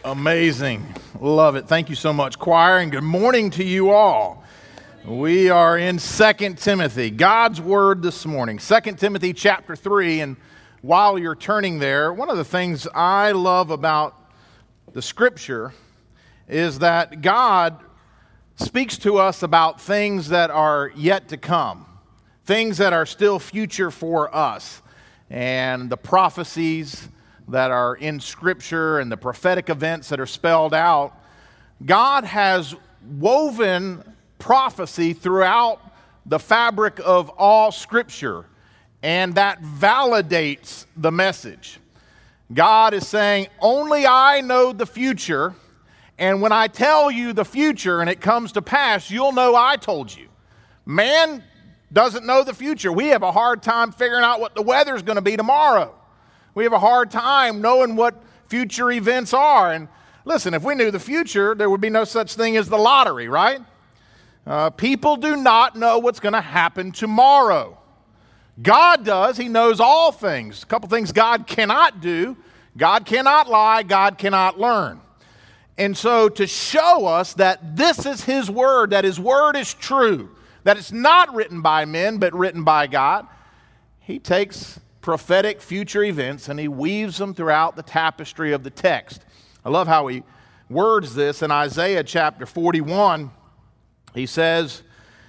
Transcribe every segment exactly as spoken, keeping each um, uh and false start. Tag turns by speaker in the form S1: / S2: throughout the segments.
S1: Amazing. Love it. Thank you so much, choir, and good morning to you all. We are in Second Timothy, God's Word this morning. Second Timothy chapter three, and while you're turning there, one of the things I love about the Scripture is that God speaks to us about things that are yet to come, things that are still future for us, and the prophecies that are in Scripture and the prophetic events that are spelled out. God has woven prophecy throughout the fabric of all Scripture, and that validates the message. God is saying, only I know the future, and when I tell you the future and it comes to pass, you'll know I told you. Man doesn't know the future. We have a hard time figuring out what the weather's going to be tomorrow. We have a hard time knowing what future events are. And listen, if we knew the future, there would be no such thing as the lottery, right? Uh, people do not know what's going to happen tomorrow. God does. He knows all things. A couple things God cannot do. God cannot lie. God cannot learn. And so to show us that this is His Word, that His Word is true, that it's not written by men but written by God, He takes prophetic future events and He weaves them throughout the tapestry of the text. I love how He words this in Isaiah chapter forty-one. He says,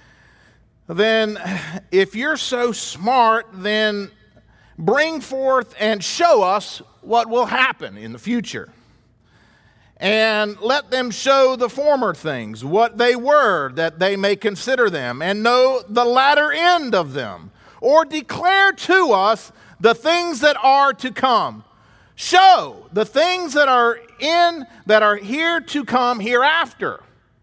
S1: then if you're so smart, then bring forth and show us what will happen in the future. And let them show the former things, what they were, that they may consider them, and know the latter end of them. Or declare to us the things that are to come. Show the things that are in, that are here to come hereafter,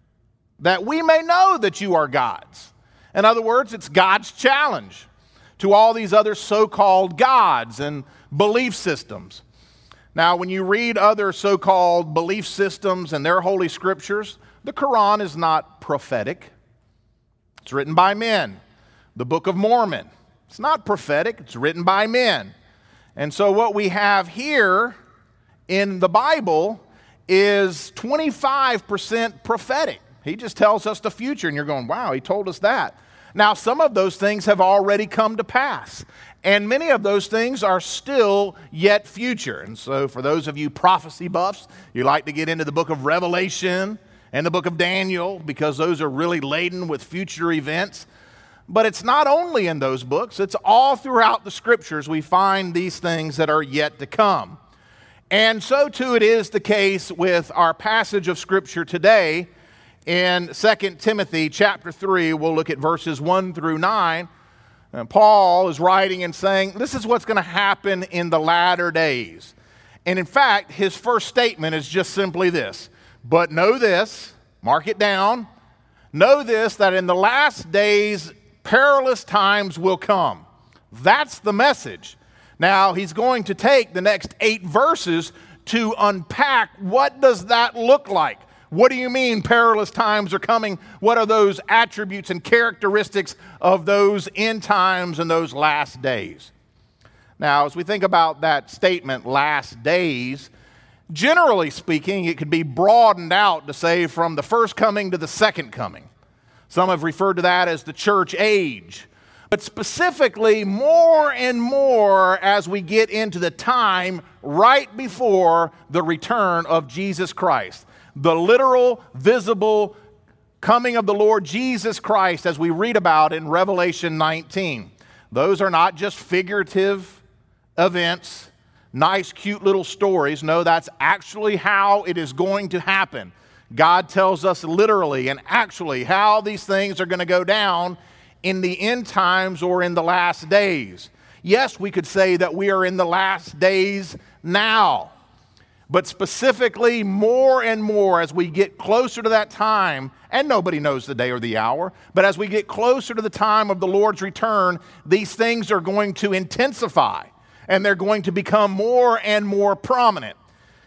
S1: that we may know that you are God's. In other words, it's God's challenge to all these other so-called gods and belief systems. Now, when you read other so-called belief systems and their holy scriptures, the Quran is not prophetic. It's written by men. The Book of Mormon, it's not prophetic. It's written by men. And so what we have here in the Bible is twenty-five percent prophetic. He just tells us the future, and you're going, wow, he told us that. Now, some of those things have already come to pass, and many of those things are still yet future. And so for those of you prophecy buffs, you like to get into the book of Revelation and the book of Daniel because those are really laden with future events. But it's not only in those books, it's all throughout the Scriptures we find these things that are yet to come. And so too it is the case with our passage of Scripture today in Second Timothy chapter three. We'll look at verses one through nine. And Paul is writing and saying, this is what's going to happen in the latter days. And in fact, his first statement is just simply this. But know this, mark it down, know this, that in the last days perilous times will come. That's the message. Now, he's going to take the next eight verses to unpack what does that look like. What do you mean perilous times are coming? What are those attributes and characteristics of those end times and those last days? Now, as we think about that statement, last days, generally speaking, it could be broadened out to say from the first coming to the second coming. Some have referred to that as the church age. But specifically, more and more as we get into the time right before the return of Jesus Christ. The literal, visible coming of the Lord Jesus Christ as we read about in Revelation nineteen. Those are not just figurative events, nice, cute little stories. No, that's actually how it is going to happen. God tells us literally and actually how these things are going to go down in the end times or in the last days. Yes, we could say that we are in the last days now, but specifically more and more as we get closer to that time, and nobody knows the day or the hour, but as we get closer to the time of the Lord's return, these things are going to intensify and they're going to become more and more prominent.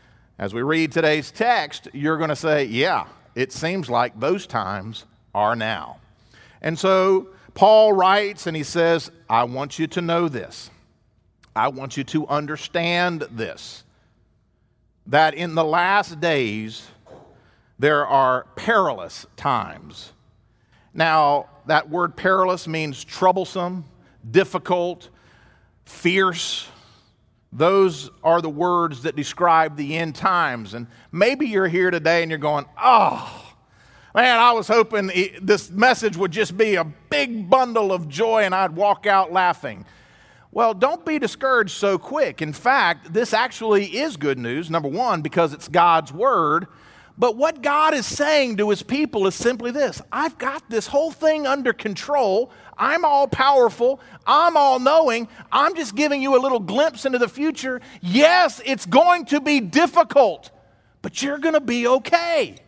S1: As we read today's text, you're going to say, yeah, it seems like those times are now. And so Paul writes and he says, I want you to know this. I want you to understand this. that in the last days there are perilous times. Now, that word perilous means troublesome, difficult, fierce. Those are the words that describe the end times. And maybe you're here today and you're going, oh, man, I was hoping this message would just be a big bundle of joy and I'd walk out laughing. Well, don't be discouraged so quick. In fact, this actually is good news, number one, because it's God's word. But what God is saying to his people is simply this: I've got this whole thing under control. I'm all powerful. I'm all knowing. I'm just giving you a little glimpse into the future. Yes, it's going to be difficult, but you're going to be okay.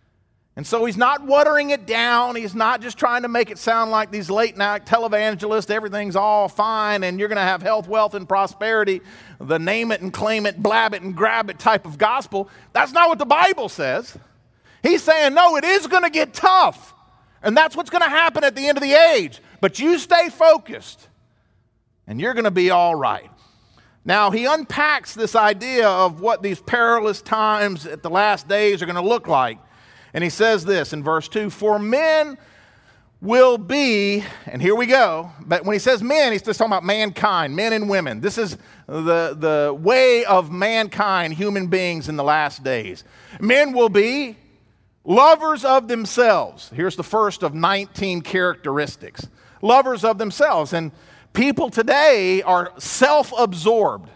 S1: And so he's not watering it down. He's not just trying to make it sound like these late night televangelists, everything's all fine and you're going to have health, wealth, and prosperity, the name it and claim it, blab it and grab it type of gospel. That's not what the Bible says. He's saying, no, it is going to get tough. And that's what's going to happen at the end of the age. But you stay focused and you're going to be all right. Now, he unpacks this idea of what these perilous times at the last days are going to look like. And he says this in verse two, for men will be, and here we go, but when he says men, he's just talking about mankind, men and women. This is the, the way of mankind, human beings in the last days. Men will be lovers of themselves. Here's the first of nineteen characteristics. Lovers of themselves. And people today are self-absorbed.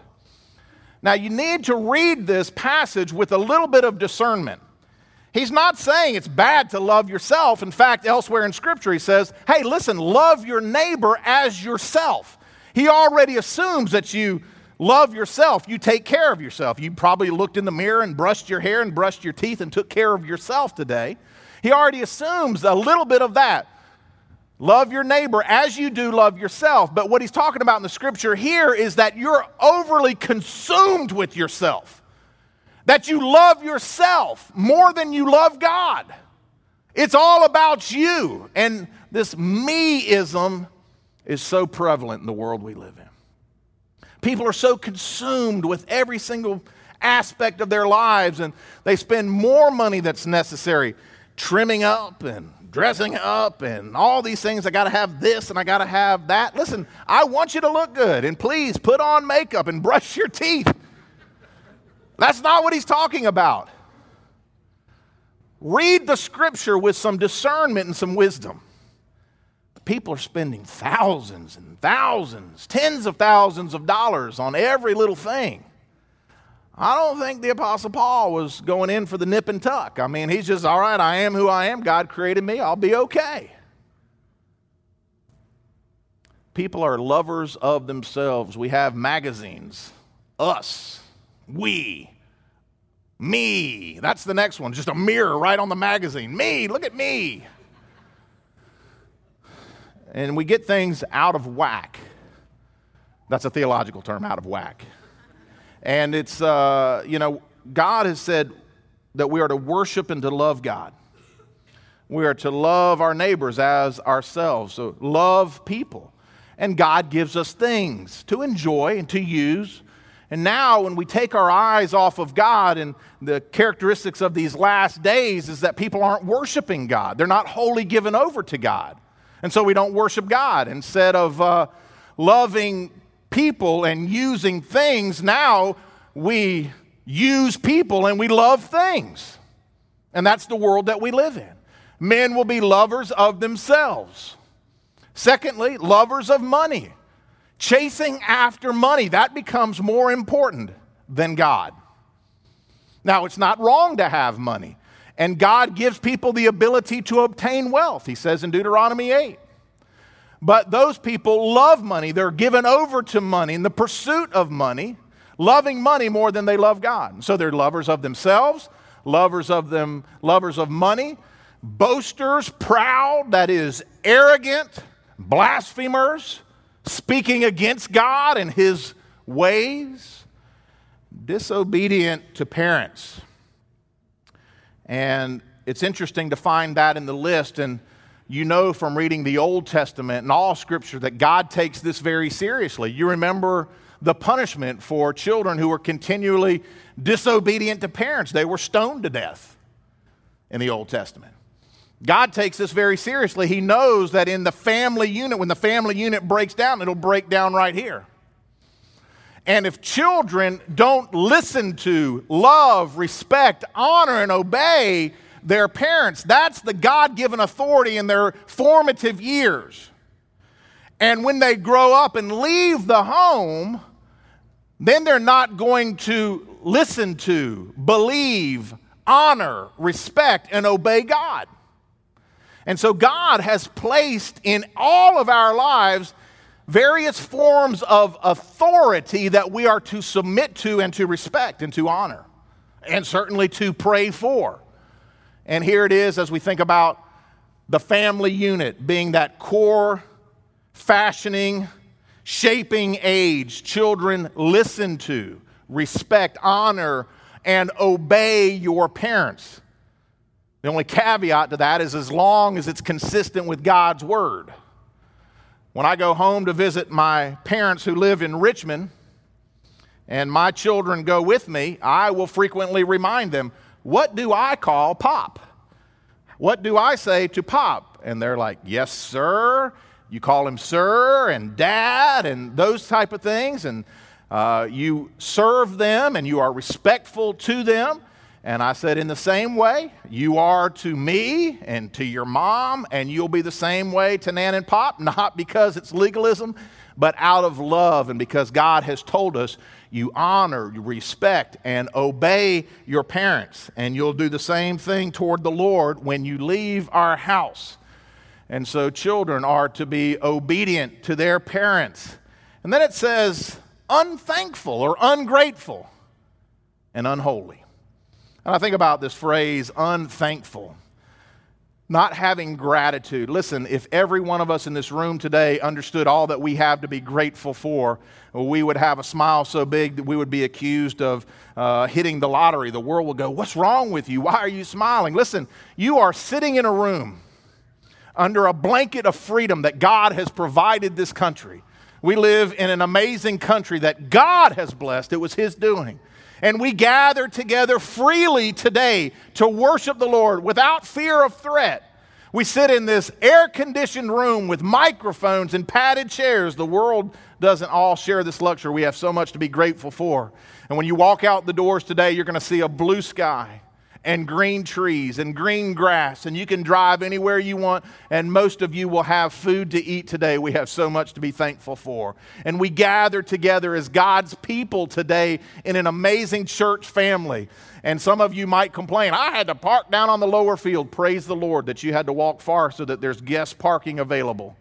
S1: Now, you need to read this passage with a little bit of discernment. He's not saying it's bad to love yourself. In fact, elsewhere in Scripture, he says, hey, listen, love your neighbor as yourself. He already assumes that you love yourself. You take care of yourself. You probably looked in the mirror and brushed your hair and brushed your teeth and took care of yourself today. He already assumes a little bit of that. Love your neighbor as you do love yourself. But what he's talking about in the Scripture here is that you're overly consumed with yourself. That you love yourself more than you love God. It's all about you. And this me-ism is so prevalent in the world we live in. People are so consumed with every single aspect of their lives, and they spend more money that's necessary trimming up and dressing up and all these things. I got to have this and I got to have that. Listen, I want you to look good, and please put on makeup and brush your teeth. That's not what he's talking about. Read the Scripture with some discernment and some wisdom. People are spending thousands and thousands, tens of thousands of dollars on every little thing. I don't think the Apostle Paul was going in for the nip and tuck. I mean, he's just, all right, I am who I am. God created me. I'll be okay. People are lovers of themselves. We have magazines, Us. We, me, that's the next one. Just a mirror right on the magazine. Me, look at me. And we get things out of whack. That's a theological term, out of whack. And it's, uh, you know, God has said that we are to worship and to love God. We are to love our neighbors as ourselves. So love people. And God gives us things to enjoy and to use. And now when we take our eyes off of God, and the characteristics of these last days is that people aren't worshiping God. They're not wholly given over to God. And so we don't worship God. Instead of uh, loving people and using things, now we use people and we love things. And that's the world that we live in. Men will be lovers of themselves. Secondly, lovers of money. Chasing after money, that becomes more important than God. Now, it's not wrong to have money. And God gives people the ability to obtain wealth, he says in Deuteronomy eight. But those people love money. They're given over to money in the pursuit of money, loving money more than they love God. So they're lovers of themselves, lovers of them, lovers of money, boasters, proud, that is arrogant, blasphemers, speaking against God and his ways, disobedient to parents. And it's interesting to find that in the list. And you know from reading the Old Testament and all Scripture that God takes this very seriously. You remember the punishment for children who were continually disobedient to parents. They were stoned to death in the Old Testament. God takes this very seriously. He knows that in the family unit, when the family unit breaks down, it'll break down right here. And if children don't listen to, love, respect, honor, and obey their parents, that's the God-given authority in their formative years. And when they grow up and leave the home, then they're not going to listen to, believe, honor, respect, and obey God. And so God has placed in all of our lives various forms of authority that we are to submit to and to respect and to honor, and certainly to pray for. And here it is as we think about the family unit being that core, fashioning, shaping age. Children, listen to, respect, honor, and obey your parents. The only caveat to that is as long as it's consistent with God's word. When I go home to visit my parents who live in Richmond, and my children go with me, I will frequently remind them, what do I call Pop? What do I say to Pop? And they're like, yes, sir. You call him sir and dad and those type of things. And uh, you serve them and you are respectful to them. And I said, in the same way, you are to me and to your mom, and you'll be the same way to Nan and Pop, not because it's legalism, but out of love and because God has told us you honor, you respect, and obey your parents. And you'll do the same thing toward the Lord when you leave our house. And so children are to be obedient to their parents. And then it says unthankful or ungrateful and unholy. And I think about this phrase, unthankful, not having gratitude. Listen, if every one of us in this room today understood all that we have to be grateful for, we would have a smile so big that we would be accused of uh, hitting the lottery. The world will go, what's wrong with you? Why are you smiling? Listen, you are sitting in a room under a blanket of freedom that God has provided this country. We live in an amazing country that God has blessed. It was His doing. And we gather together freely today to worship the Lord without fear of threat. We sit in this air-conditioned room with microphones and padded chairs. The world doesn't all share this luxury. We have so much to be grateful for. And when you walk out the doors today, you're going to see a blue sky and green trees and green grass, and you can drive anywhere you want, and most of you will have food to eat today. We have so much to be thankful for. And we gather together as God's people today in an amazing church family. And some of you might complain, I had to park down on the lower field. Praise the Lord that you had to walk far so that there's guest parking available.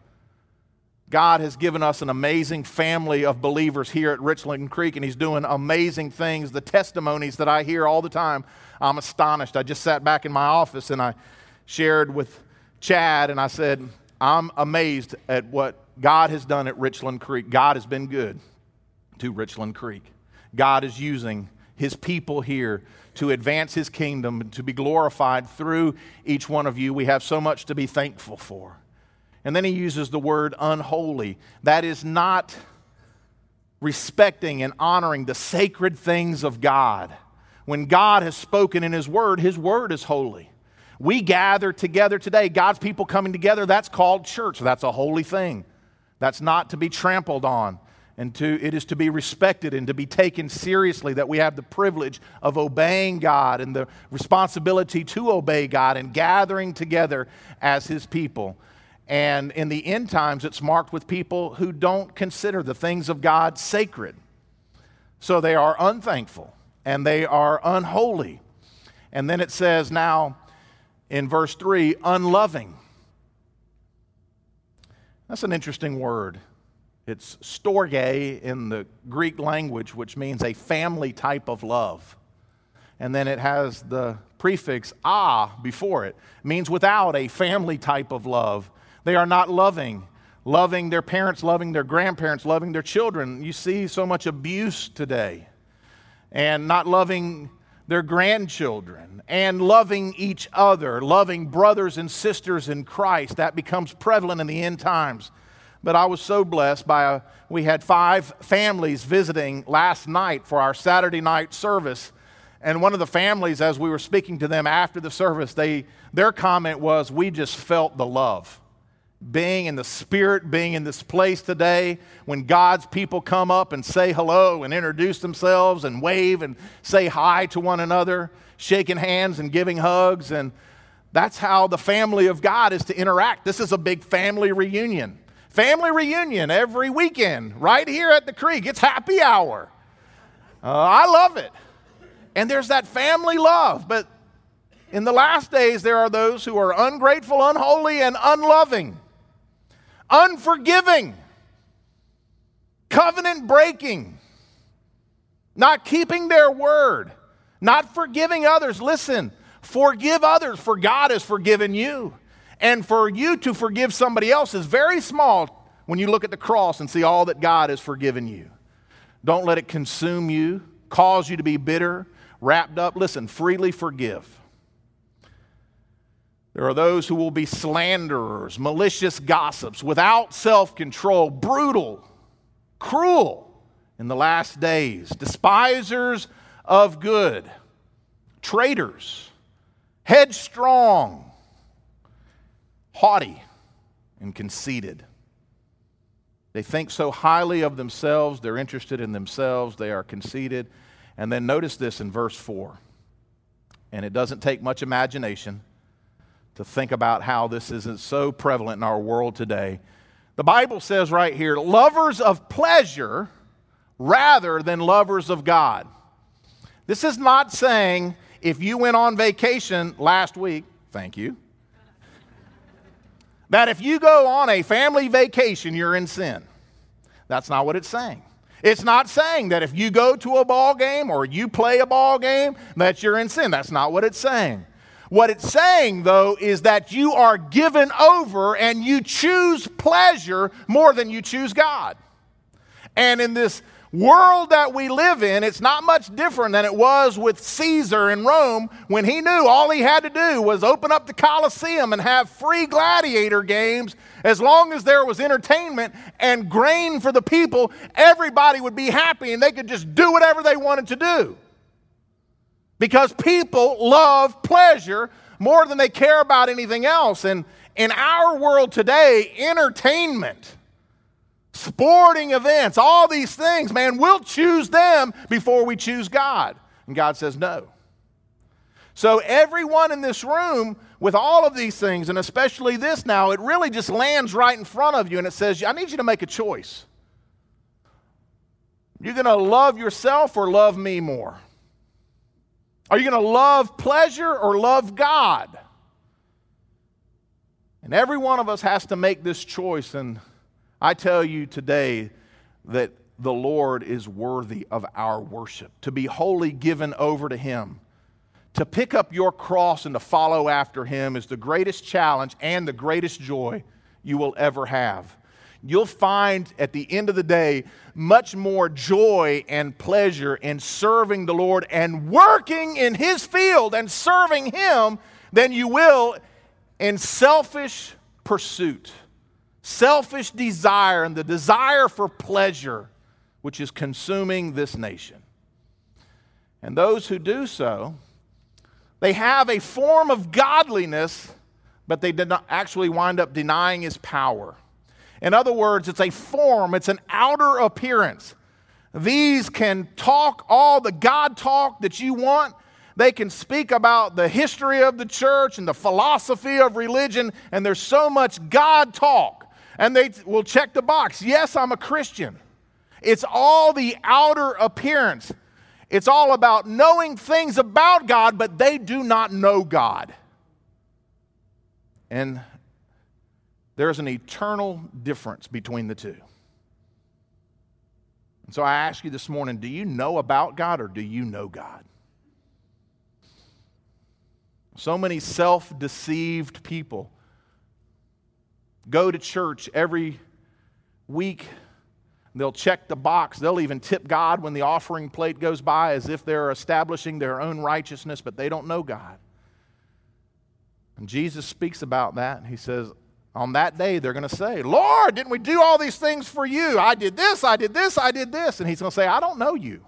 S1: God has given us an amazing family of believers here at Richland Creek, and He's doing amazing things. The testimonies that I hear all the time, I'm astonished. I just sat back in my office and I shared with Chad, and I said, I'm amazed at what God has done at Richland Creek. God has been good to Richland Creek. God is using His people here to advance His kingdom and to be glorified through each one of you. We have so much to be thankful for. And then he uses the word unholy. That is not respecting and honoring the sacred things of God. When God has spoken in His word, His word is holy. We gather together today, God's people coming together, that's called church. That's a holy thing. That's not to be trampled on. And to, it is to be respected and to be taken seriously, that we have the privilege of obeying God and the responsibility to obey God and gathering together as His people. And in the end times, it's marked with people who don't consider the things of God sacred. So they are unthankful and they are unholy. And then it says now in verse three, unloving. That's an interesting word. It's storge in the Greek language, which means a family type of love. And then it has the prefix "a" before it. It means without a family type of love. They are not loving, loving their parents, loving their grandparents, loving their children. You see so much abuse today. And not loving their grandchildren, and loving each other, loving brothers and sisters in Christ. That becomes prevalent in the end times. But I was so blessed by, a, we had five families visiting last night for our Saturday night service. And one of the families, as we were speaking to them after the service, they their comment was, we just felt the love. Being in the Spirit, being in this place today, when God's people come up and say hello and introduce themselves and wave and say hi to one another, shaking hands and giving hugs. And that's how the family of God is to interact. This is a big family reunion. Family reunion every weekend right here at the Creek. It's happy hour. Uh, I love it. And there's that family love. But in the last days, there are those who are ungrateful, unholy, and unloving, unforgiving, covenant breaking, not keeping their word, not forgiving others. Listen, forgive others, for God has forgiven you. And for you to forgive somebody else is very small when you look at the cross and see all that God has forgiven you. Don't let it consume you, cause you to be bitter, wrapped up. Listen, freely forgive. There are those who will be slanderers, malicious gossips, without self-control, brutal, cruel in the last days, despisers of good, traitors, headstrong, haughty, and conceited. They think so highly of themselves, they're interested in themselves, they are conceited. And then notice this in verse four. And it doesn't take much imagination to think about how this isn't so prevalent in our world today. The Bible says right here, lovers of pleasure rather than lovers of God. This is not saying if you went on vacation last week, thank you, that if you go on a family vacation, you're in sin. That's not what it's saying. It's not saying that if you go to a ball game or you play a ball game, that you're in sin. That's not what it's saying. What it's saying, though, is that you are given over and you choose pleasure more than you choose God. And in this world that we live in, it's not much different than it was with Caesar in Rome when he knew all he had to do was open up the Colosseum and have free gladiator games. As long as there was entertainment and grain for the people, everybody would be happy and they could just do whatever they wanted to do. Because people love pleasure more than they care about anything else. And in our world today, entertainment, sporting events, all these things, man, we'll choose them before we choose God. And God says no. So everyone in this room with all of these things, and especially this now, it really just lands right in front of you and it says, I need you to make a choice. You're going to love yourself or love me more? Are you going to love pleasure or love God? And every one of us has to make this choice. And I tell you today that the Lord is worthy of our worship, to be wholly given over to Him. To pick up your cross and to follow after Him is the greatest challenge and the greatest joy you will ever have. You'll find at the end of the day much more joy and pleasure in serving the Lord and working in His field and serving Him than you will in selfish pursuit, selfish desire, and the desire for pleasure, which is consuming this nation. And those who do so, they have a form of godliness, but they did not actually wind up denying His power. In other words, it's a form, it's an outer appearance. These can talk all the God talk that you want. They can speak about the history of the church and the philosophy of religion, and there's so much God talk. And they will check the box. Yes, I'm a Christian. It's all the outer appearance. It's all about knowing things about God, but they do not know God. And there's an eternal difference between the two. And so I ask you this morning, do you know about God or do you know God? So many self-deceived people go to church every week. They'll check the box. They'll even tip God when the offering plate goes by as if they're establishing their own righteousness, but they don't know God. And Jesus speaks about that. He says, On that day, they're going to say, Lord, didn't we do all these things for you? I did this, I did this, I did this. And he's going to say, I don't know you.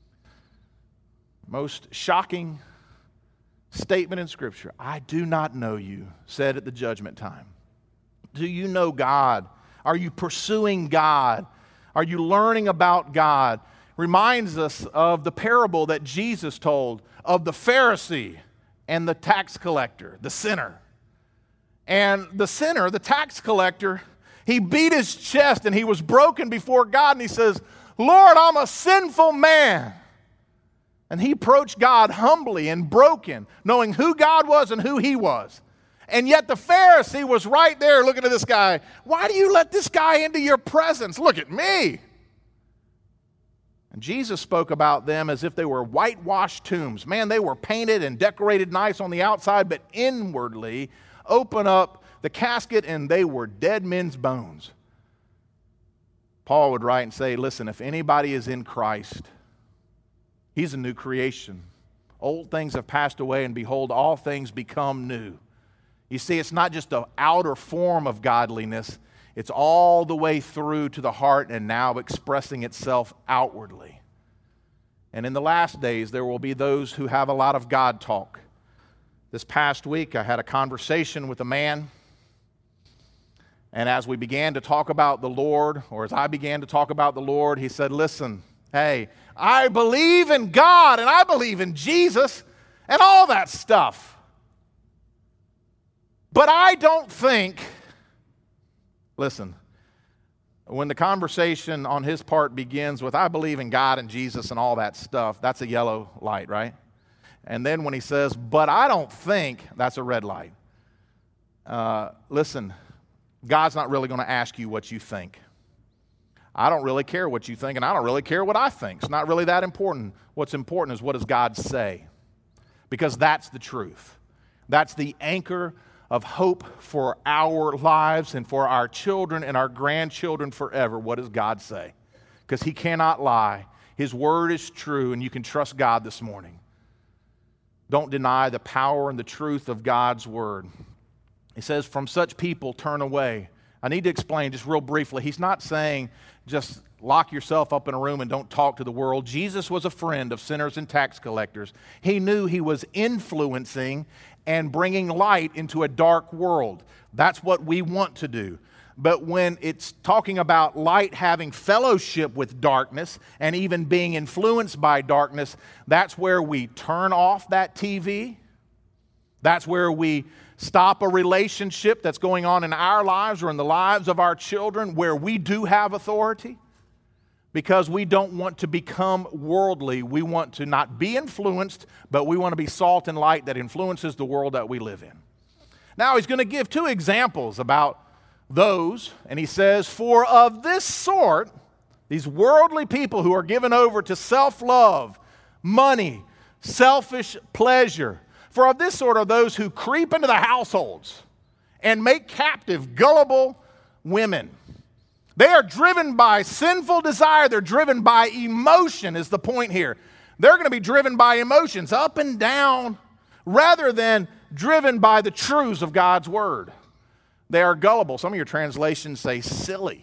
S1: Most shocking statement in Scripture, I do not know you, said at the judgment time. Do you know God? Are you pursuing God? Are you learning about God? Reminds us of the parable that Jesus told of the Pharisee and the tax collector, the sinner. And the sinner, the tax collector, he beat his chest and he was broken before God and he says, Lord, I'm a sinful man. And he approached God humbly and broken, knowing who God was and who he was. And yet the Pharisee was right there looking at this guy. Why do you let this guy into your presence? Look at me. And Jesus spoke about them as if they were whitewashed tombs. Man, they were painted and decorated nice on the outside, but inwardly, open up the casket and they were dead men's bones. Paul would write and say, listen, if anybody is in Christ, he's a new creation. Old things have passed away, and behold, all things become new. You see, it's not just an outer form of godliness. It's all the way through to the heart and now expressing itself outwardly. And in the last days, there will be those who have a lot of God talk. This past week, I had a conversation with a man, and as we began to talk about the Lord, or as I began to talk about the Lord, he said, listen, hey, I believe in God, and I believe in Jesus, and all that stuff. But I don't think, listen, when the conversation on his part begins with, I believe in God and Jesus and all that stuff, that's a yellow light, right? And then when he says, but I don't think, that's a red light. Uh, listen, God's not really going to ask you what you think. I don't really care what you think, and I don't really care what I think. It's not really that important. What's important is what does God say? Because that's the truth. That's the anchor of hope for our lives and for our children and our grandchildren forever. What does God say? Because he cannot lie. His word is true, and you can trust God this morning. Don't deny the power and the truth of God's word. He says, from such people turn away. I need to explain just real briefly. He's not saying just lock yourself up in a room and don't talk to the world. Jesus was a friend of sinners and tax collectors. He knew he was influencing and bringing light into a dark world. That's what we want to do. But when it's talking about light having fellowship with darkness and even being influenced by darkness, that's where we turn off that T V. That's where we stop a relationship that's going on in our lives or in the lives of our children where we do have authority, because we don't want to become worldly. We want to not be influenced, but we want to be salt and light that influences the world that we live in. Now he's going to give two examples about those, and he says, for of this sort, these worldly people who are given over to self-love, money, selfish pleasure, for of this sort are those who creep into the households and make captive gullible women. They are driven by sinful desire. They're driven by emotion is the point here. They're going to be driven by emotions up and down rather than driven by the truths of God's word. They are gullible. Some of your translations say silly.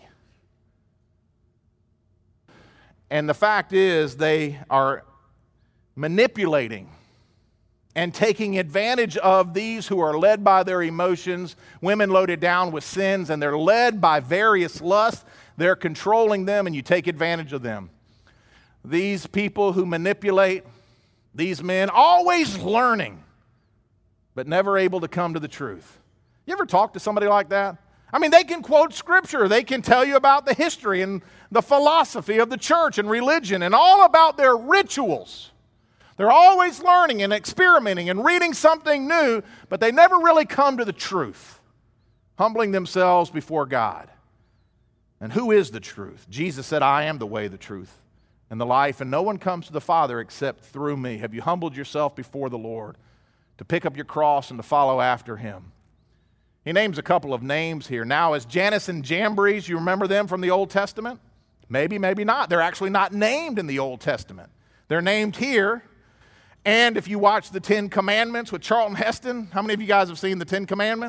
S1: And the fact is they are manipulating and taking advantage of these who are led by their emotions, women loaded down with sins, and they're led by various lusts. They're controlling them, and you take advantage of them. These people who manipulate, these men, always learning, but never able to come to the truth. You ever talk to somebody like that? I mean, they can quote Scripture. They can tell you about the history and the philosophy of the church and religion and all about their rituals. They're always learning and experimenting and reading something new, but they never really come to the truth, humbling themselves before God. And who is the truth? Jesus said, I am the way, the truth, and the life, and no one comes to the Father except through me. Have you humbled yourself before the Lord to pick up your cross and to follow after him? He names a couple of names here. Now, as Jannes and Jambres, you remember them from the Old Testament? Maybe, maybe not. They're actually not named in the Old Testament. They're named here. And if you watch the Ten Commandments with Charlton Heston, how many of you guys have seen the Ten Commandments?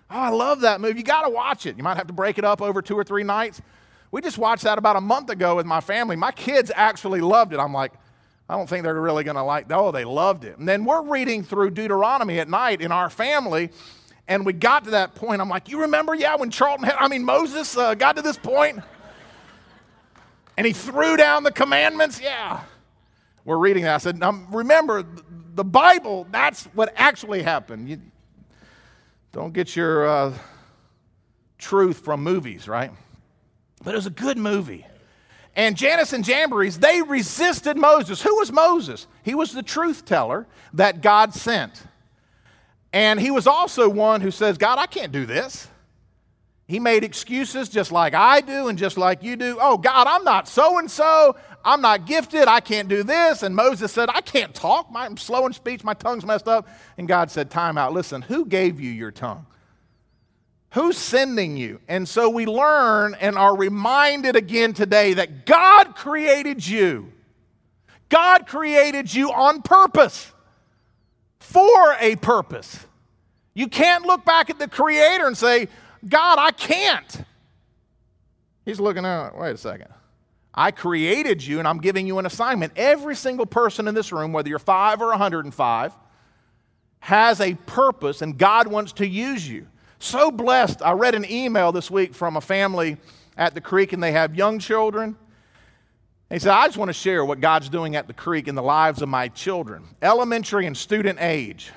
S1: Oh, I love that movie. You got to watch it. You might have to break it up over two or three nights. We just watched that about a month ago with my family. My kids actually loved it. I'm like, I don't think they're really going to like that. Oh, they loved it. And then we're reading through Deuteronomy at night in our family, and we got to that point. I'm like, you remember, yeah, when Charlton, had, I mean, Moses uh, got to this point, and he threw down the commandments? Yeah. We're reading that. I said, now, remember, the Bible, that's what actually happened. You don't get your uh, truth from movies, right? But it was a good movie. And Jannes and Jambres, they resisted Moses. Who was Moses? He was the truth teller that God sent. And he was also one who says, God, I can't do this. He made excuses just like I do and just like you do. Oh, God, I'm not so-and-so. I'm not gifted. I can't do this. And Moses said, I can't talk. I'm slow in speech. My tongue's messed up. And God said, time out. Listen, who gave you your tongue? Who's sending you? And so we learn and are reminded again today that God created you. God created you on purpose, for a purpose. You can't look back at the Creator and say, God, I can't. He's looking at, wait a second. I created you and I'm giving you an assignment. Every single person in this room, whether you're five or one hundred five, has a purpose and God wants to use you. So blessed. I read an email this week from a family at the Creek, and they have young children. He said, I just want to share what God's doing at the Creek in the lives of my children, elementary and student age.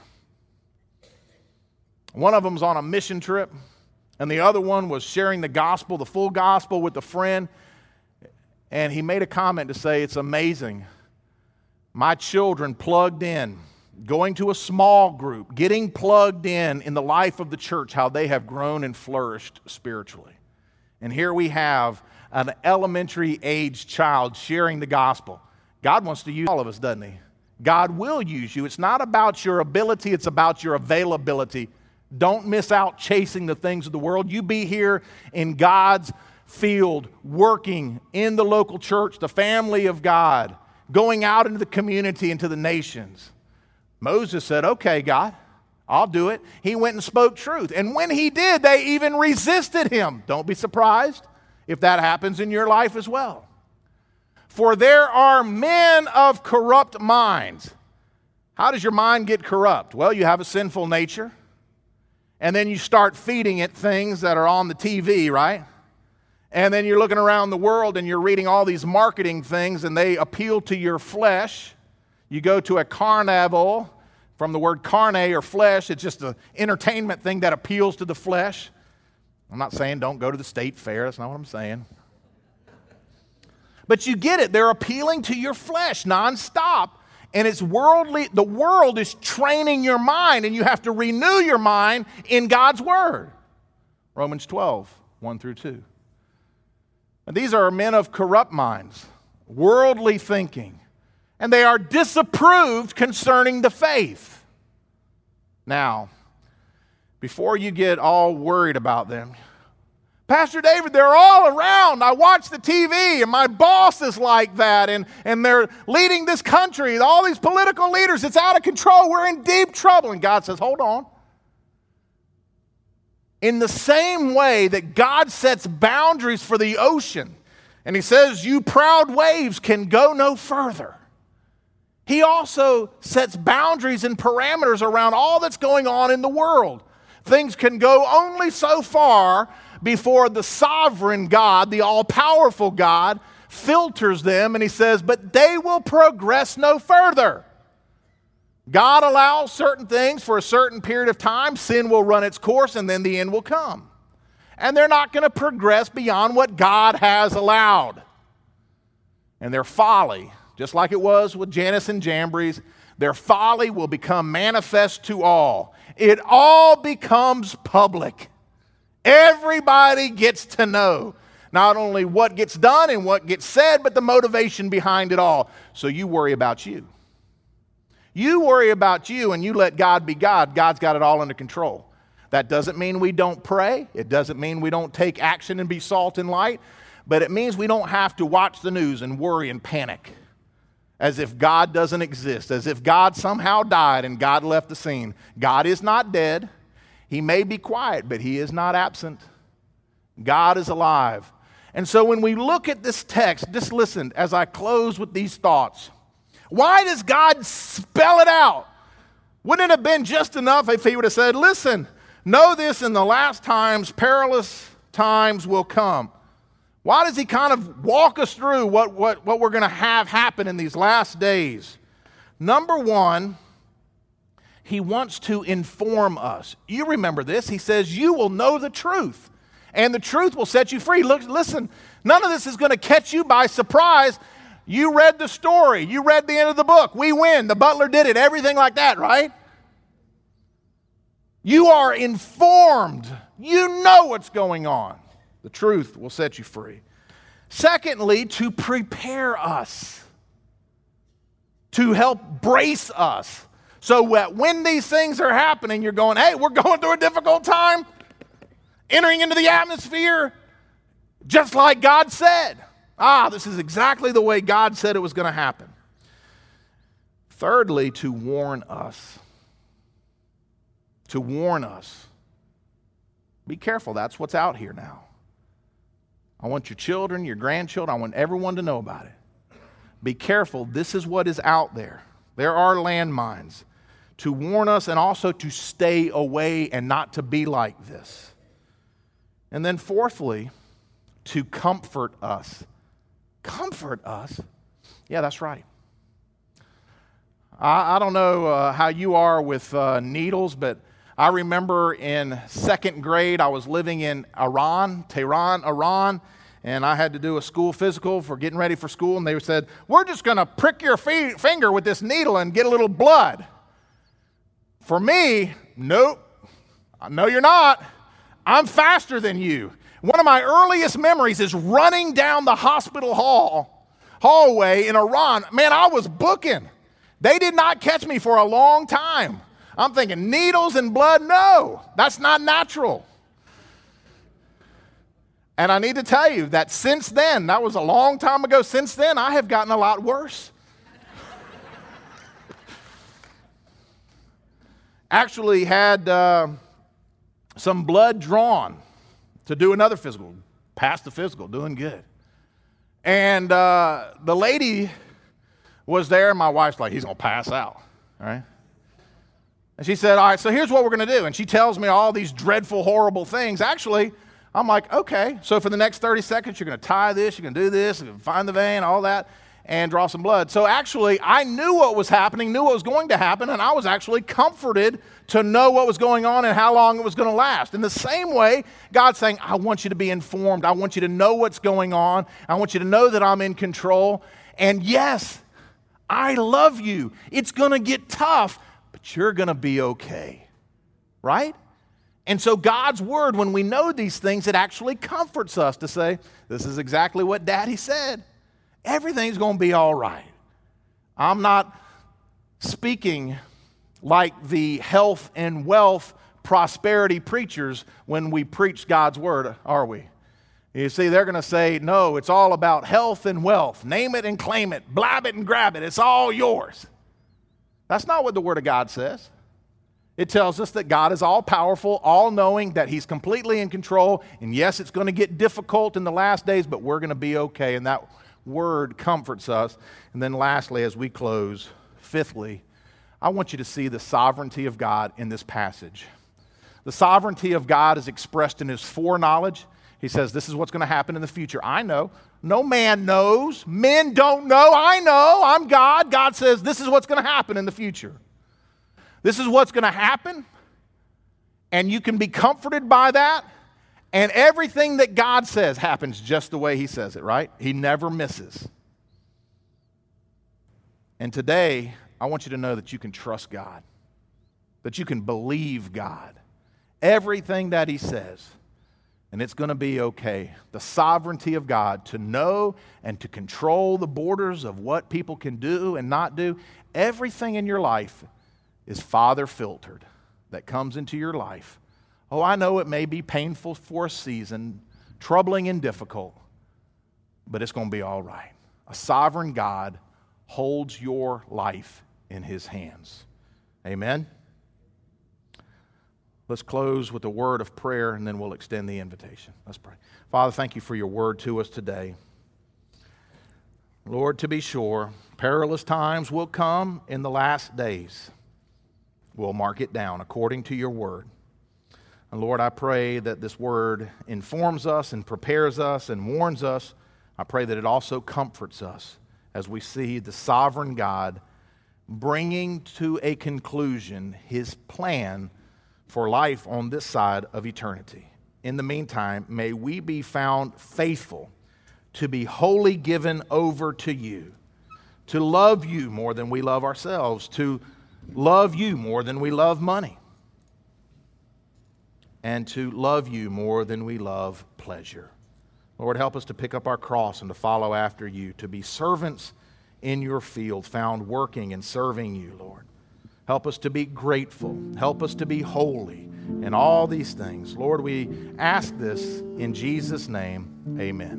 S1: One of them's on a mission trip, and the other one was sharing the gospel, the full gospel, with a friend. And he made a comment to say, it's amazing. My children plugged in, going to a small group, getting plugged in in the life of the church, how they have grown and flourished spiritually. And here we have an elementary age child sharing the gospel. God wants to use all of us, doesn't he? God will use you. It's not about your ability, it's about your availability. Don't miss out chasing the things of the world. You be here in God's field, working in the local church, the family of God, going out into the community, into the nations. Moses said, okay, God, I'll do it. He went and spoke truth. And when he did, they even resisted him. Don't be surprised if that happens in your life as well. For there are men of corrupt minds. How does your mind get corrupt? Well, you have a sinful nature, and then you start feeding it things that are on the T V, right? And then you're looking around the world and you're reading all these marketing things, and they appeal to your flesh. You go to a carnival, from the word carne or flesh, it's just an entertainment thing that appeals to the flesh. I'm not saying don't go to the state fair, that's not what I'm saying. But you get it, they're appealing to your flesh nonstop, and it's worldly. The world is training your mind, and you have to renew your mind in God's Word. Romans twelve, one through two. And these are men of corrupt minds, worldly thinking. And they are disapproved concerning the faith. Now, before you get all worried about them, Pastor David, they're all around. I watch the T V, and my boss is like that, and, and they're leading this country, all these political leaders. It's out of control. We're in deep trouble. And God says, hold on. In the same way that God sets boundaries for the ocean, and he says, you proud waves can go no further. He also sets boundaries and parameters around all that's going on in the world. Things can go only so far before the sovereign God, the all-powerful God, filters them, and he says, but they will progress no further. God allows certain things for a certain period of time. Sin will run its course, and then the end will come. And they're not going to progress beyond what God has allowed. And their folly, just like it was with Jannes and Jambres, their folly will become manifest to all. It all becomes public. Everybody gets to know not only what gets done and what gets said, but the motivation behind it all. So you worry about you. You worry about you and you let God be God. God's got it all under control. That doesn't mean we don't pray. It doesn't mean we don't take action and be salt and light. But it means we don't have to watch the news and worry and panic as if God doesn't exist, as if God somehow died and God left the scene. God is not dead. He may be quiet, but he is not absent. God is alive. And so when we look at this text, just listen as I close with these thoughts. Why does God spell it out? Wouldn't it have been just enough if he would have said, listen, know this, in the last times, perilous times will come. Why does he kind of walk us through what, what, what we're going to have happen in these last days? Number one, he wants to inform us. You remember this. He says, you will know the truth, and the truth will set you free. Look, listen, none of this is going to catch you by surprise. You read the story. You read the end of the book. We win. The butler did it. Everything like that, right? You are informed. You know what's going on. The truth will set you free. Secondly, to prepare us, to help brace us, so that when these things are happening, you're going, hey, we're going through a difficult time, entering into the atmosphere, just like God said. Ah, this is exactly the way God said it was going to happen. Thirdly, to warn us. To warn us. Be careful, that's what's out here now. I want your children, your grandchildren, I want everyone to know about it. Be careful, this is what is out there. There are landmines. To warn us and also to stay away and not to be like this. And then fourthly, to comfort us. Comfort us? Yeah, that's right. I, I don't know uh, how you are with uh, needles, but I remember in second grade, I was living in Iran, Tehran, Iran, and I had to do a school physical for getting ready for school, and they said, we're just going to prick your fi- finger with this needle and get a little blood. For me, nope. No, you're not. I'm faster than you. One of my earliest memories is running down the hospital hall, hallway in Iran. Man, I was booking. They did not catch me for a long time. I'm thinking needles and blood, no, that's not natural. And I need to tell you that since then, that was a long time ago, since then I have gotten a lot worse. Actually had uh, some blood drawn to do another physical. Passed the physical, doing good. And uh, the lady was there, and my wife's like, he's going to pass out, all right? And she said, all right, so here's what we're going to do. And she tells me all these dreadful, horrible things. Actually, I'm like, okay, so for the next thirty seconds, you're going to tie this, you're going to do this, you're going to find the vein, all that, and draw some blood. So actually, I knew what was happening, knew what was going to happen, and I was actually comforted to know what was going on and how long it was going to last. In the same way, God's saying, I want you to be informed. I want you to know what's going on. I want you to know that I'm in control. And yes, I love you. It's going to get tough, but you're going to be okay, right? And so God's word, when we know these things, it actually comforts us to say, this is exactly what Daddy said. Everything's going to be all right. I'm not speaking like the health and wealth prosperity preachers when we preach God's word, are we? You see, they're going to say, no, it's all about health and wealth. Name it and claim it. Blab it and grab it. It's all yours. That's not what the word of God says. It tells us that God is all-powerful, all-knowing, that he's completely in control. And yes, it's going to get difficult in the last days, but we're going to be okay. And that word comforts us. And then lastly, as we close, fifthly, I want you to see the sovereignty of God in this passage. The sovereignty of God is expressed in his foreknowledge. He says, this is what's going to happen in the future. I know. No man knows. Men don't know. I know. I'm God. God says, this is what's going to happen in the future. This is what's going to happen. And you can be comforted by that. And everything that God says happens just the way he says it, right? He never misses. And today, I want you to know that you can trust God, that you can believe God. Everything that he says, and it's going to be okay. The sovereignty of God to know and to control the borders of what people can do and not do. Everything in your life is Father filtered that comes into your life. Oh, I know it may be painful for a season, troubling and difficult, but it's going to be all right. A sovereign God holds your life in his hands. Amen? Let's close with a word of prayer, and then we'll extend the invitation. Let's pray. Father, thank you for your word to us today. Lord, to be sure, perilous times will come in the last days. We'll mark it down according to your word. And Lord, I pray that this word informs us and prepares us and warns us. I pray that it also comforts us as we see the sovereign God bringing to a conclusion his plan for life on this side of eternity. In the meantime, may we be found faithful to be wholly given over to you, to love you more than we love ourselves, to love you more than we love money, and to love you more than we love pleasure. Lord, help us to pick up our cross and to follow after you, to be servants in your field, found working and serving you, Lord. Help us to be grateful. Help us to be holy in all these things. Lord, we ask this in Jesus' name. Amen.